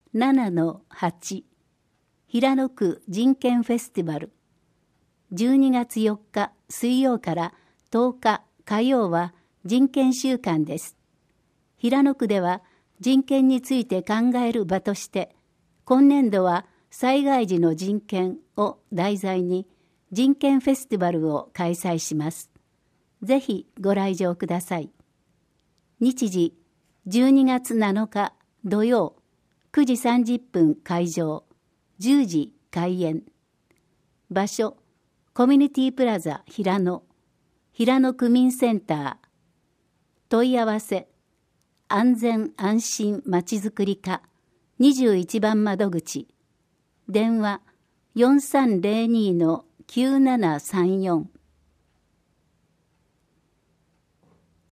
7-8 平野区人権フェスティバル。12月4日水曜から10日火曜は人権週間です。平野区では人権について考える場として、今年度は災害時の人権を題材に人権フェスティバルを開催します。ぜひご来場ください。日時12月7日土曜9時30分会場、10時開演。場所コミュニティプラザ平野、平野区民センター。問い合わせ安全安心まちづくり課21番窓口。電話4302-9734